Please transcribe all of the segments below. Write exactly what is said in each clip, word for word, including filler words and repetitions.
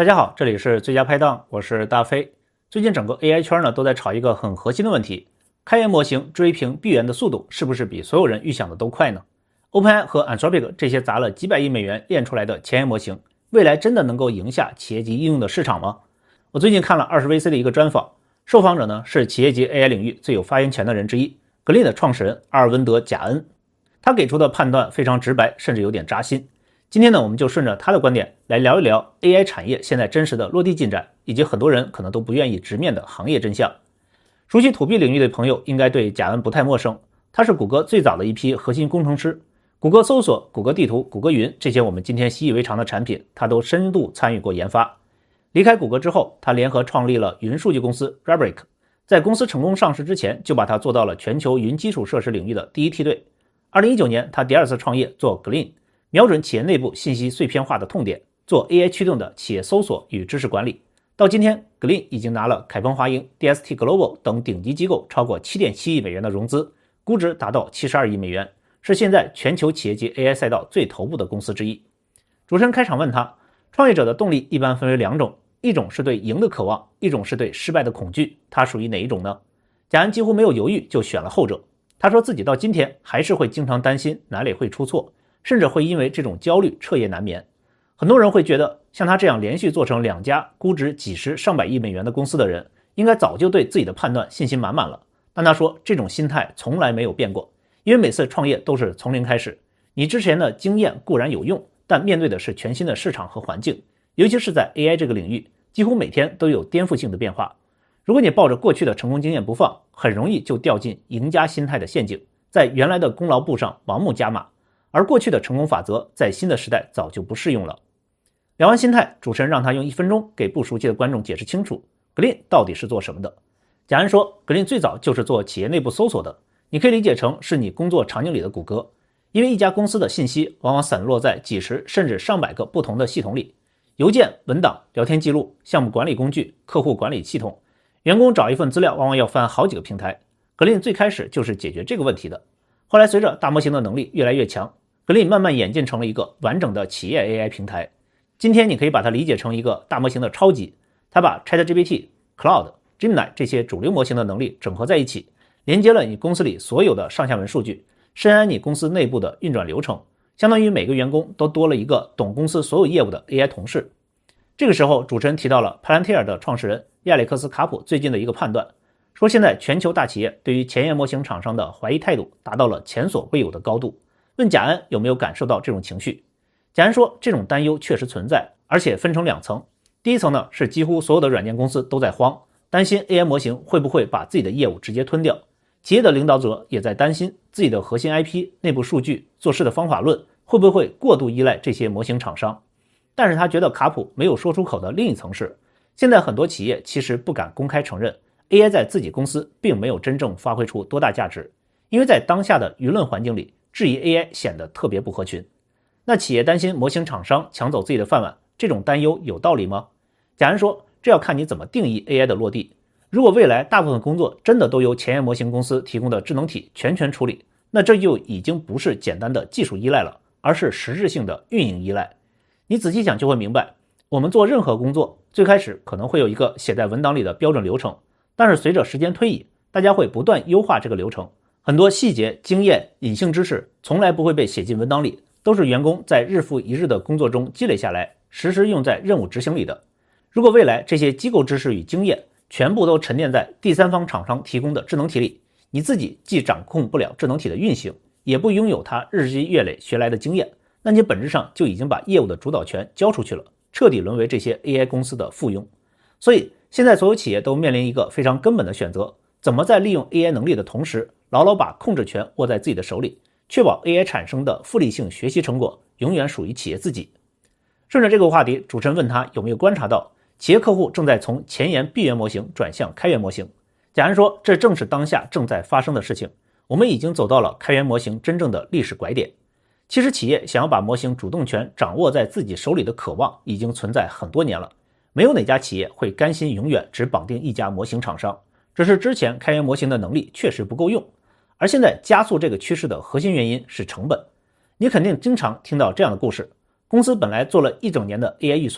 大家好，这里是最佳拍档，我是大飞。最近整个 A I 圈呢都在吵一个很核心的问题：开源模型追平闭源的速度是不是比所有人预想的都快呢 ？OpenAI 和 Anthropic 这些砸了几百亿美元练出来的前沿模型，未来真的能够赢下企业级应用的市场吗？我最近看了 二十 V C 的一个专访，受访者呢是企业级 A I 领域最有发言权的人之一 ，Glean 的创始人阿尔温德·贾恩。他给出的判断非常直白，甚至有点扎心。今天呢，我们就顺着他的观点来聊一聊 A I 产业现在真实的落地进展，以及很多人可能都不愿意直面的行业真相。熟悉 To B 领域的朋友应该对贾恩不太陌生，他是谷歌最早的一批核心工程师，谷歌搜索、谷歌地图、谷歌云这些我们今天习以为常的产品，他都深度参与过研发。离开谷歌之后，他联合创立了云数据公司 Rubrik， 在公司成功上市之前，就把它做到了全球云基础设施领域的第一梯队。二零一九年，他第二次创业做 Glean，瞄准企业内部信息碎片化的痛点，做 A I 驱动的企业搜索与知识管理。到今天 Glean 已经拿了凯鹏华英、D S T Global 等顶级机构超过 七点七亿美元的融资，估值达到七十二亿美元，是现在全球企业级 A I 赛道最头部的公司之一。主持人开场问他，创业者的动力一般分为两种，一种是对赢的渴望，一种是对失败的恐惧，他属于哪一种呢？贾恩几乎没有犹豫就选了后者。他说自己到今天还是会经常担心哪里会出错，甚至会因为这种焦虑彻夜难眠。很多人会觉得，像他这样连续做成两家估值几十上百亿美元的公司的人，应该早就对自己的判断信心满满了。但他说，这种心态从来没有变过，因为每次创业都是从零开始。你之前的经验固然有用，但面对的是全新的市场和环境，尤其是在 A I 这个领域，几乎每天都有颠覆性的变化。如果你抱着过去的成功经验不放，很容易就掉进赢家心态的陷阱，在原来的功劳簿上盲目加码。而过去的成功法则在新的时代早就不适用了。聊完心态，主持人让他用一分钟给不熟悉的观众解释清楚 Glean 到底是做什么的。贾恩说 Glean 最早就是做企业内部搜索的，你可以理解成是你工作场景里的谷歌，因为一家公司的信息往往散落在几十甚至上百个不同的系统里，邮件、文档、聊天记录、项目管理工具、客户管理系统，员工找一份资料往往要翻好几个平台。 Glean 最开始就是解决这个问题的，后来随着大模型的能力越来越强，Glean 慢慢演进成了一个完整的企业 A I 平台。今天你可以把它理解成一个大模型的超级，它把 ChatGPT、Cloud、Gemini 这些主流模型的能力整合在一起，连接了你公司里所有的上下文数据，深谙你公司内部的运转流程，相当于每个员工都多了一个懂公司所有业务的 A I 同事。这个时候，主持人提到了 Palantir 的创始人亚历克斯·卡普最近的一个判断，说现在全球大企业对于前沿模型厂商的怀疑态度达到了前所未有的高度。问贾恩有没有感受到这种情绪，贾恩说这种担忧确实存在，而且分成两层。第一层呢，是几乎所有的软件公司都在慌，担心 A I 模型会不会把自己的业务直接吞掉。企业的领导者也在担心自己的核心 I P、内部数据、做事的方法论会不会过度依赖这些模型厂商。但是他觉得卡普没有说出口的另一层是，现在很多企业其实不敢公开承认 A I 在自己公司并没有真正发挥出多大价值，因为在当下的舆论环境里，质疑 A I 显得特别不合群。那企业担心模型厂商抢走自己的饭碗，这种担忧有道理吗？贾恩说，这要看你怎么定义 A I 的落地。如果未来大部分工作真的都由前沿模型公司提供的智能体全权处理，那这就已经不是简单的技术依赖了，而是实质性的运营依赖。你仔细想就会明白，我们做任何工作，最开始可能会有一个写在文档里的标准流程，但是随着时间推移，大家会不断优化这个流程。很多细节、经验、隐性知识从来不会被写进文档里，都是员工在日复一日的工作中积累下来，实时用在任务执行里的。如果未来这些机构知识与经验全部都沉淀在第三方厂商提供的智能体里，你自己既掌控不了智能体的运行，也不拥有它日积月累学来的经验，那你本质上就已经把业务的主导权交出去了，彻底沦为这些 A I 公司的附庸。所以现在所有企业都面临一个非常根本的选择，怎么在利用 A I 能力的同时，牢牢把控制权握在自己的手里，确保 A I 产生的复利性学习成果永远属于企业自己。顺着这个话题，主持人问他有没有观察到企业客户正在从前沿闭源模型转向开源模型。贾恩说，这正是当下正在发生的事情，我们已经走到了开源模型真正的历史拐点。其实企业想要把模型主动权掌握在自己手里的渴望已经存在很多年了，没有哪家企业会甘心永远只绑定一家模型厂商，只是之前开源模型的能力确实不够用。而现在加速这个趋势的核心原因是成本。你肯定经常听到这样的故事，公司本来做了一整年的 A I 预算，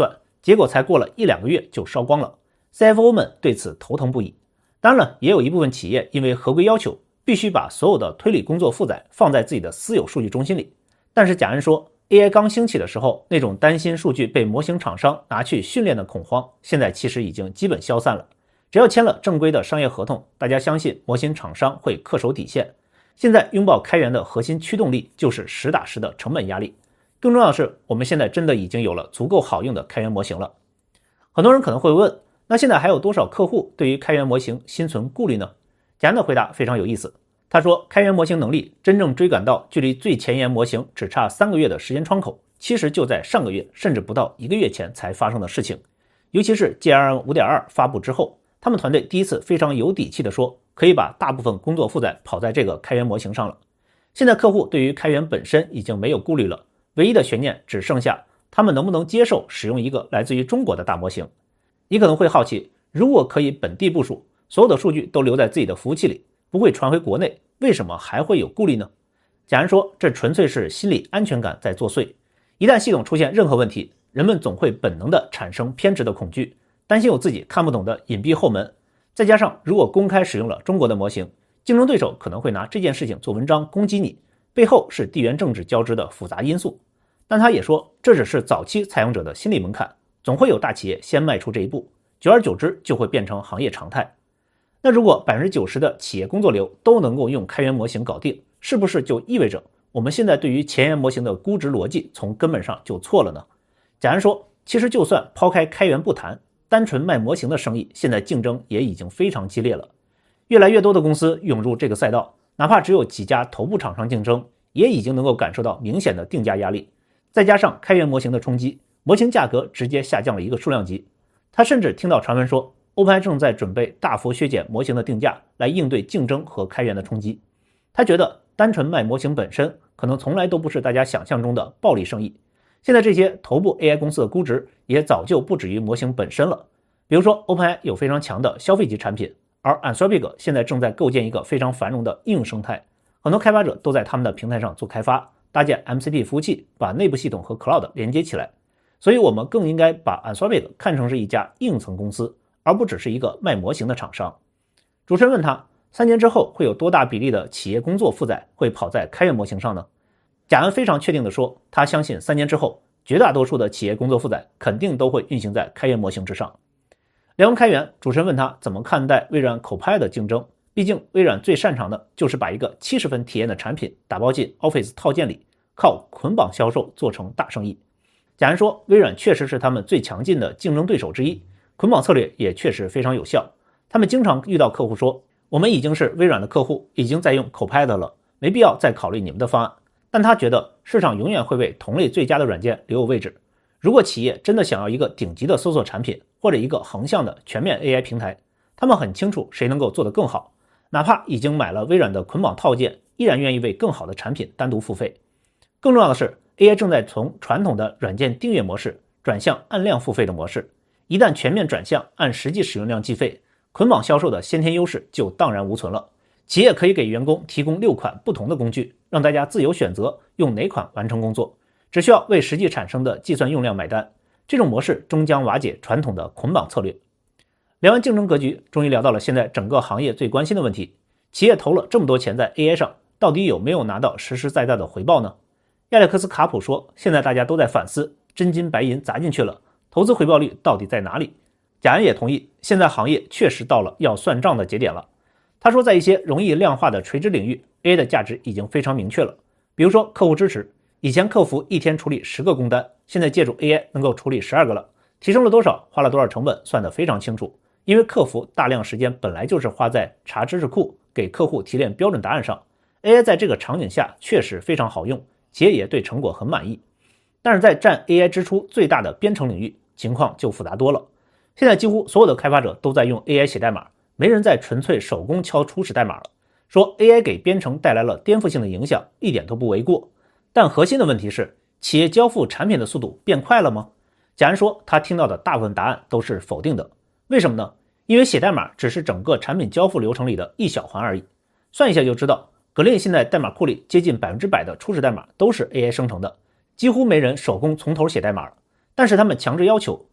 结果才过了一两个月就烧光了。C F O 们对此头疼不已。当然了，也有一部分企业因为合规要求，必须把所有的推理工作负载放在自己的私有数据中心里。但是贾恩说 A I 刚兴起的时候，那种担心数据被模型厂商拿去训练的恐慌，现在其实已经基本消散了。只要签了正规的商业合同，大家相信模型厂商会恪守底线。现在拥抱开源的核心驱动力就是实打实的成本压力。更重要的是，我们现在真的已经有了足够好用的开源模型了。很多人可能会问，那现在还有多少客户对于开源模型心存顾虑呢？贾恩的回答非常有意思。他说，开源模型能力真正追赶到距离最前沿模型只差三个月的时间窗口，其实就在上个月甚至不到一个月前才发生的事情。尤其是 G R M 五点二 发布之后，他们团队第一次非常有底气地说，可以把大部分工作负载跑在这个开源模型上了。现在客户对于开源本身已经没有顾虑了，唯一的悬念只剩下他们能不能接受使用一个来自于中国的大模型。你可能会好奇，如果可以本地部署，所有的数据都留在自己的服务器里，不会传回国内，为什么还会有顾虑呢？贾恩说，这纯粹是心理安全感在作祟。一旦系统出现任何问题，人们总会本能地产生偏执的恐惧，担心有自己看不懂的隐蔽后门。再加上如果公开使用了中国的模型，竞争对手可能会拿这件事情做文章攻击你，背后是地缘政治交织的复杂因素。但他也说，这只是早期采用者的心理门槛，总会有大企业先迈出这一步，久而久之就会变成行业常态。那如果 百分之九十 的企业工作流都能够用开源模型搞定，是不是就意味着我们现在对于前沿模型的估值逻辑从根本上就错了呢？贾恩说，其实就算抛开开源不谈，单纯卖模型的生意现在竞争也已经非常激烈了。越来越多的公司涌入这个赛道，哪怕只有几家头部厂商竞争，也已经能够感受到明显的定价压力。再加上开源模型的冲击，模型价格直接下降了一个数量级。他甚至听到传闻说，OpenAI 正在准备大幅削减模型的定价，来应对竞争和开源的冲击。他觉得单纯卖模型本身可能从来都不是大家想象中的暴利生意。现在这些头部 A I 公司的估值也早就不止于模型本身了。比如说 OpenAI 有非常强的消费级产品，而 Anthropic 现在正在构建一个非常繁荣的应用生态，很多开发者都在他们的平台上做开发，搭建 M C P 服务器，把内部系统和 Cloud 连接起来。所以我们更应该把 Anthropic 看成是一家硬层公司，而不只是一个卖模型的厂商。主持人问他，三年之后会有多大比例的企业工作负载会跑在开源模型上呢？贾恩非常确定地说，他相信三年之后，绝大多数的企业工作负载肯定都会运行在开源模型之上。聊完开源，主持人问他怎么看待微软 Copilot 的竞争，毕竟微软最擅长的就是把一个七十分体验的产品打包进 Office 套件里，靠捆绑销售做成大生意。贾恩说，微软确实是他们最强劲的竞争对手之一，捆绑策略也确实非常有效。他们经常遇到客户说，我们已经是微软的客户，已经在用 Copilot 了，没必要再考虑你们的方案。但他觉得市场永远会为同类最佳的软件留有位置。如果企业真的想要一个顶级的搜索产品，或者一个横向的全面 A I 平台，他们很清楚谁能够做得更好，哪怕已经买了微软的捆绑套件，依然愿意为更好的产品单独付费。更重要的是， A I 正在从传统的软件订阅模式转向按量付费的模式，一旦全面转向按实际使用量计费，捆绑销售的先天优势就荡然无存了。企业可以给员工提供六款不同的工具，让大家自由选择用哪款完成工作，只需要为实际产生的计算用量买单。这种模式终将瓦解传统的捆绑策略。聊完竞争格局，终于聊到了现在整个行业最关心的问题，企业投了这么多钱在 A I 上，到底有没有拿到实实在在的回报呢？亚历克斯卡普说，现在大家都在反思，真金白银砸进去了，投资回报率到底在哪里？贾恩也同意，现在行业确实到了要算账的节点了。他说，在一些容易量化的垂直领域， A I 的价值已经非常明确了。比如说客户支持，以前客服一天处理十个工单，现在借助 A I 能够处理十二个了，提升了多少，花了多少成本，算得非常清楚。因为客服大量时间本来就是花在查知识库，给客户提炼标准答案上， A I 在这个场景下确实非常好用，企业也对成果很满意。但是在占 A I 支出最大的编程领域，情况就复杂多了。现在几乎所有的开发者都在用 A I 写代码，没人再纯粹手工敲初始代码了。说 A I 给编程带来了颠覆性的影响，一点都不为过。但核心的问题是，企业交付产品的速度变快了吗？贾恩说，他听到的大部分答案都是否定的。为什么呢？因为写代码只是整个产品交付流程里的一小环而已。算一下就知道，格林现在代码库里接近 百分之百 的初始代码都是 A I 生成的，几乎没人手工从头写代码了。但是他们强制要求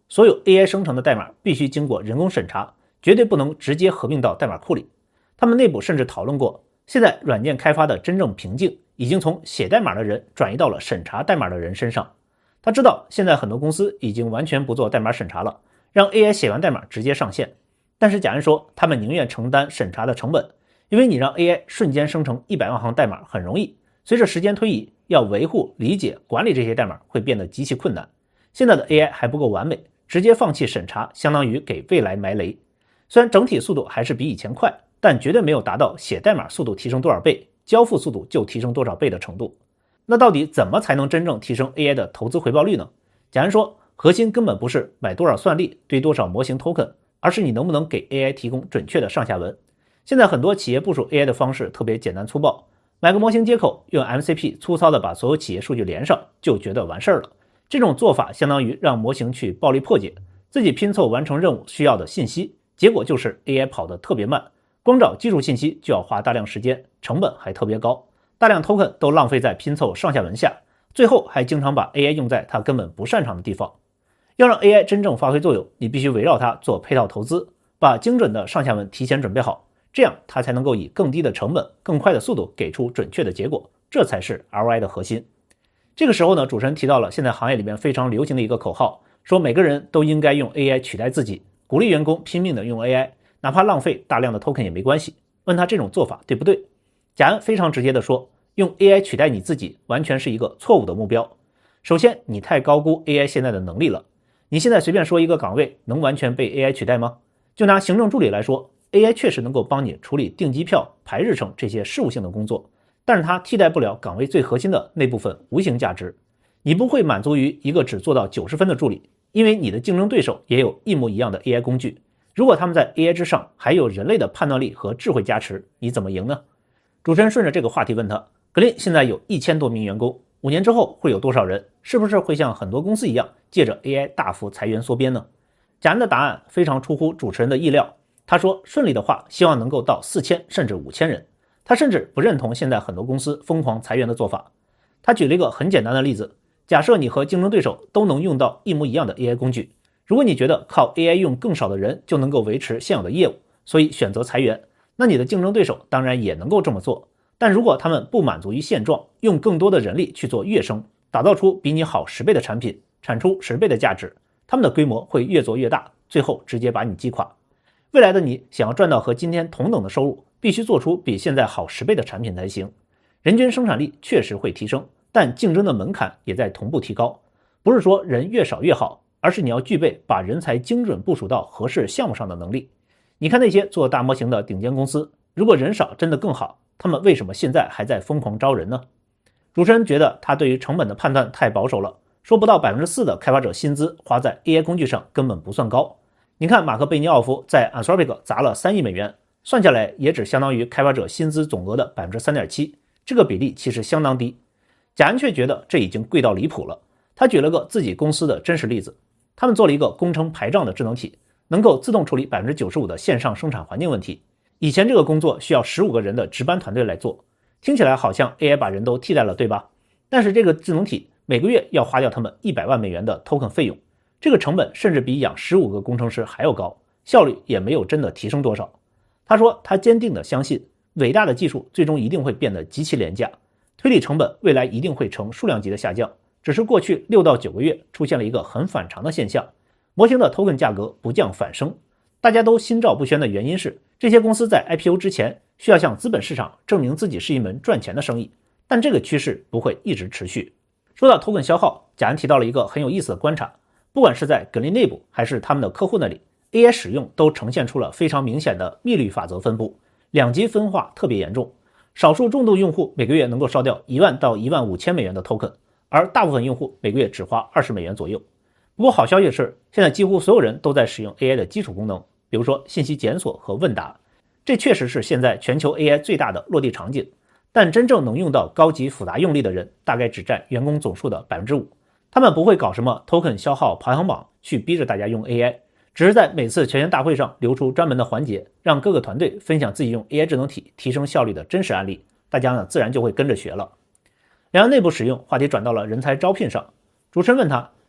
所有 A I 生成的代码必须经过人工审查，绝对不能直接合并到代码库里。他们内部甚至讨论过，现在软件开发的真正瓶颈已经从写代码的人转移到了审查代码的人身上。他知道现在很多公司已经完全不做代码审查了，让 A I 写完代码直接上线。但是贾恩说，他们宁愿承担审查的成本，因为你让 A I 瞬间生成一百万行代码很容易，随着时间推移，要维护、理解、管理这些代码会变得极其困难。现在的 A I 还不够完美，直接放弃审查相当于给未来埋雷。虽然整体速度还是比以前快，但绝对没有达到写代码速度提升多少倍，交付速度就提升多少倍的程度。那到底怎么才能真正提升 A I 的投资回报率呢？贾恩说，核心根本不是买多少算力，堆多少模型 token， 而是你能不能给 A I 提供准确的上下文。现在很多企业部署 A I 的方式特别简单粗暴，买个模型接口，用 M C P 粗糙的把所有企业数据连上，就觉得完事儿了。这种做法相当于让模型去暴力破解，自己拼凑完成任务需要的信息，结果就是 A I 跑得特别慢，光找基础信息就要花大量时间，成本还特别高，大量 token 都浪费在拼凑上下文下，最后还经常把 A I 用在它根本不擅长的地方。要让 A I 真正发挥作用，你必须围绕它做配套投资，把精准的上下文提前准备好，这样它才能够以更低的成本、更快的速度给出准确的结果，这才是 R O I 的核心。这个时候呢，主持人提到了现在行业里面非常流行的一个口号，说每个人都应该用 A I 取代自己，鼓励员工拼命的用 A I， 哪怕浪费大量的 token 也没关系。问他这种做法对不对？贾恩非常直接的说，用 A I 取代你自己完全是一个错误的目标。首先，你太高估 A I 现在的能力了。你现在随便说一个岗位能完全被 A I 取代吗？就拿行政助理来说， A I 确实能够帮你处理订机票、排日程这些事务性的工作，但是它替代不了岗位最核心的那部分无形价值。你不会满足于一个只做到九十分的助理，因为你的竞争对手也有一模一样的 A I 工具，如果他们在 A I 之上还有人类的判断力和智慧加持，你怎么赢呢？主持人顺着这个话题问他，格林现在有一千多名员工，五年之后会有多少人？是不是会像很多公司一样借着 A I 大幅裁员缩编呢？贾恩的答案非常出乎主持人的意料，他说顺利的话希望能够到四千甚至五千人。他甚至不认同现在很多公司疯狂裁员的做法。他举了一个很简单的例子，假设你和竞争对手都能用到一模一样的 A I 工具，如果你觉得靠 A I 用更少的人就能够维持现有的业务，所以选择裁员，那你的竞争对手当然也能够这么做。但如果他们不满足于现状，用更多的人力去做跃升，打造出比你好十倍的产品，产出十倍的价值，他们的规模会越做越大，最后直接把你击垮。未来的你想要赚到和今天同等的收入，必须做出比现在好十倍的产品才行。人均生产力确实会提升，但竞争的门槛也在同步提高。不是说人越少越好，而是你要具备把人才精准部署到合适项目上的能力。你看那些做大模型的顶尖公司，如果人少真的更好，他们为什么现在还在疯狂招人呢？主持人觉得他对于成本的判断太保守了，说不到 百分之四 的开发者薪资花在 A I 工具上根本不算高。你看马克贝尼奥夫在 Anthropic 砸了三亿美元，算下来也只相当于开发者薪资总额的 百分之三点七， 这个比例其实相当低。贾恩却觉得这已经贵到离谱了。他举了个自己公司的真实例子，他们做了一个工程排账的智能体，能够自动处理 百分之九十五 的线上生产环境问题。以前这个工作需要十五个人的值班团队来做，听起来好像 A I 把人都替代了，对吧？但是这个智能体每个月要花掉他们一百万美元的 token 费用，这个成本甚至比养十五个工程师还要高，效率也没有真的提升多少。他说他坚定地相信，伟大的技术最终一定会变得极其廉价，推理成本未来一定会呈数量级的下降，只是过去六到九个月出现了一个很反常的现象，模型的 token 价格不降反升。大家都心照不宣的原因是，这些公司在 I P O 之前需要向资本市场证明自己是一门赚钱的生意，但这个趋势不会一直持续。说到 token 消耗，贾恩提到了一个很有意思的观察，不管是在格林内部还是他们的客户那里， A I 使用都呈现出了非常明显的幂律法则分布，两极分化特别严重。少数重度用户每个月能够烧掉一万到一万五千美元的 token， 而大部分用户每个月只花二十美元左右。不过好消息是，现在几乎所有人都在使用 A I 的基础功能，比如说信息检索和问答，这确实是现在全球 A I 最大的落地场景。但真正能用到高级复杂用力的人大概只占员工总数的 百分之五， 他们不会搞什么 token 消耗排行榜去逼着大家用 A I， 只是在每次全员大会上留出专门的环节，让各个团队分享自己用 A I 智能体提升效率的真实案例，大家呢自然就会跟着学了。聊完内部使用，话题转到了人才招聘上。主持人问他，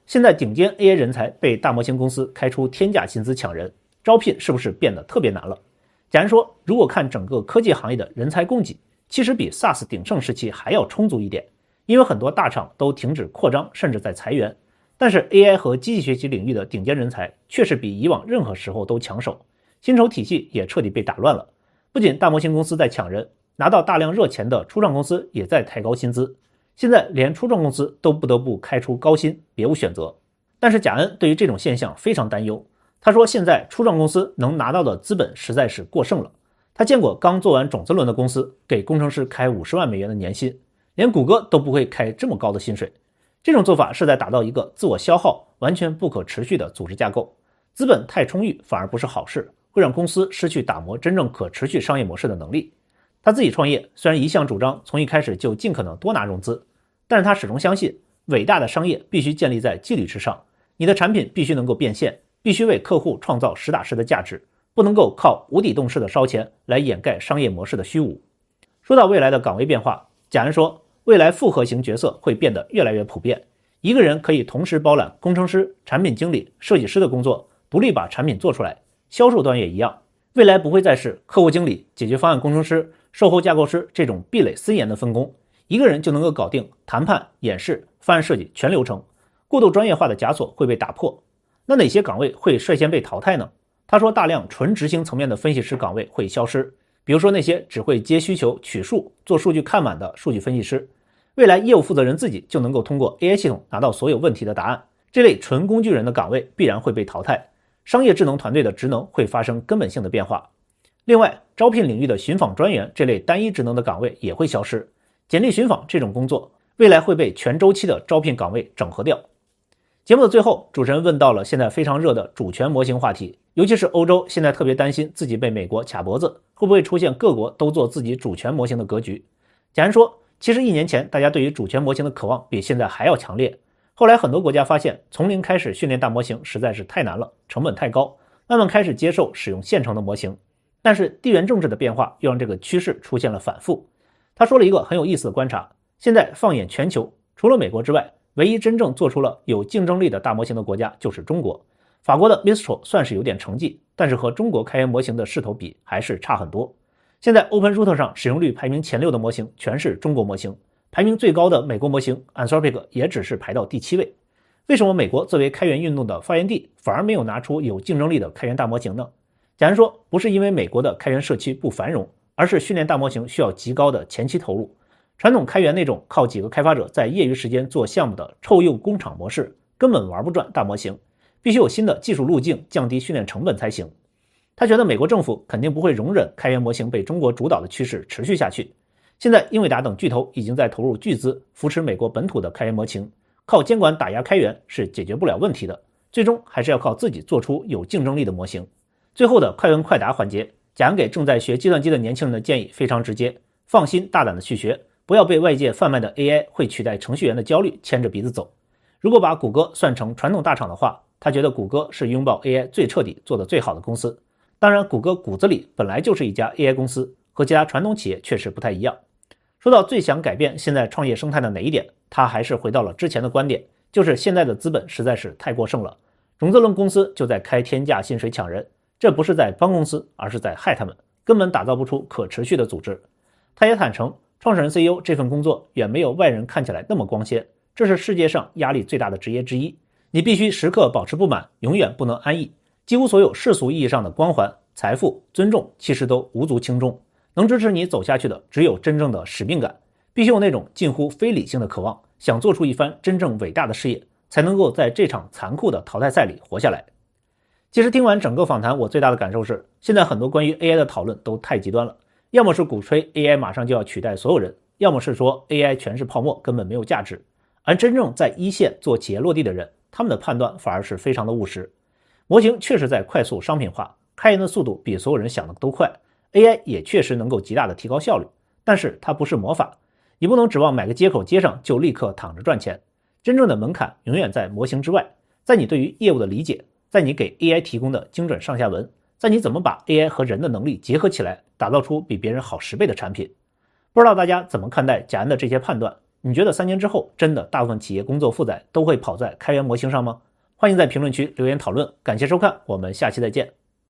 现在顶尖 A I 人才被大模型公司开出天价薪资抢人，招聘是不是变得特别难了？假如说，如果看整个科技行业的人才供给，其实比 SaaS 鼎盛时期还要充足一点，因为很多大厂都停止扩张，甚至在裁员。但是 A I 和机器学习领域的顶尖人才确实比以往任何时候都抢手，薪酬体系也彻底被打乱了。不仅大模型公司在抢人，拿到大量热钱的初创公司也在抬高薪资，现在连初创公司都不得不开出高薪，别无选择。但是贾恩对于这种现象非常担忧，他说现在初创公司能拿到的资本实在是过剩了。他见过刚做完种子轮的公司给工程师开五十万美元的年薪，连谷歌都不会开这么高的薪水。这种做法是在打造一个自我消耗、完全不可持续的组织架构，资本太充裕反而不是好事，会让公司失去打磨真正可持续商业模式的能力。他自己创业虽然一向主张从一开始就尽可能多拿融资，但是他始终相信伟大的商业必须建立在纪律之上，你的产品必须能够变现，必须为客户创造实打实的价值，不能够靠无底洞式的烧钱来掩盖商业模式的虚无。说到未来的岗位变化，贾恩说未来复合型角色会变得越来越普遍，一个人可以同时包揽工程师、产品经理、设计师的工作，独立把产品做出来。销售端也一样，未来不会再是客户经理、解决方案工程师、售后架构师这种壁垒森严的分工，一个人就能够搞定谈判、演示、方案设计全流程。过度专业化的枷锁会被打破。那哪些岗位会率先被淘汰呢？他说大量纯执行层面的分析师岗位会消失，比如说那些只会接需求、取数、做数据看板的数据分析师，未来业务负责人自己就能够通过 A I 系统拿到所有问题的答案，这类纯工具人的岗位必然会被淘汰，商业智能团队的职能会发生根本性的变化。另外，招聘领域的寻访专员这类单一职能的岗位也会消失，简历寻访这种工作未来会被全周期的招聘岗位整合掉。节目的最后，主持人问到了现在非常热的主权模型话题，尤其是欧洲现在特别担心自己被美国卡脖子，会不会出现各国都做自己主权模型的格局。贾恩说，其实一年前大家对于主权模型的渴望比现在还要强烈，后来很多国家发现从零开始训练大模型实在是太难了，成本太高，慢慢开始接受使用现成的模型。但是地缘政治的变化又让这个趋势出现了反复。他说了一个很有意思的观察，现在放眼全球，除了美国之外，唯一真正做出了有竞争力的大模型的国家就是中国。法国的 Mistral 算是有点成绩，但是和中国开源模型的势头比还是差很多。现在 OpenRouter 上使用率排名前六的模型全是中国模型，排名最高的美国模型 Anthropic 也只是排到第七位。为什么美国作为开源运动的发源地反而没有拿出有竞争力的开源大模型呢？假如说不是因为美国的开源社区不繁荣，而是训练大模型需要极高的前期投入。传统开源那种靠几个开发者在业余时间做项目的臭鼬工厂模式根本玩不转大模型，必须有新的技术路径降低训练成本才行。他觉得美国政府肯定不会容忍开源模型被中国主导的趋势持续下去。现在英伟达等巨头已经在投入巨资扶持美国本土的开源模型，靠监管打压开源是解决不了问题的，最终还是要靠自己做出有竞争力的模型。最后的快问快答环节，贾恩给正在学计算机的年轻人的建议非常直接，放心大胆的去学，不要被外界贩卖的 A I 会取代程序员的焦虑牵着鼻子走。如果把谷歌算成传统大厂的话，他觉得谷歌是拥抱 A I 最彻底做得最好的公司。当然谷歌骨子里本来就是一家 A I 公司，和其他传统企业确实不太一样。说到最想改变现在创业生态的哪一点，他还是回到了之前的观点，就是现在的资本实在是太过剩了，种子轮公司就在开天价薪水抢人，这不是在帮公司，而是在害他们，根本打造不出可持续的组织。他也坦诚，创始人 C E O 这份工作远没有外人看起来那么光鲜，这是世界上压力最大的职业之一，你必须时刻保持不满，永远不能安逸。几乎所有世俗意义上的光环、财富、尊重其实都无足轻重，能支持你走下去的只有真正的使命感，必须有那种近乎非理性的渴望，想做出一番真正伟大的事业，才能够在这场残酷的淘汰赛里活下来。其实听完整个访谈，我最大的感受是，现在很多关于 A I 的讨论都太极端了，要么是鼓吹 A I 马上就要取代所有人，要么是说 A I 全是泡沫，根本没有价值。而真正在一线做企业落地的人，他们的判断反而是非常的务实。模型确实在快速商品化，开源的速度比所有人想的都快， A I 也确实能够极大的提高效率，但是它不是魔法，你不能指望买个接口接上就立刻躺着赚钱。真正的门槛永远在模型之外，在你对于业务的理解，在你给 A I 提供的精准上下文，在你怎么把 A I 和人的能力结合起来，打造出比别人好十倍的产品。不知道大家怎么看待贾恩的这些判断， 你觉得三年之后，真的大部分企业工作负载都会跑在开源模型上吗？欢迎在评论区留言讨论，感谢收看，我们下期再见。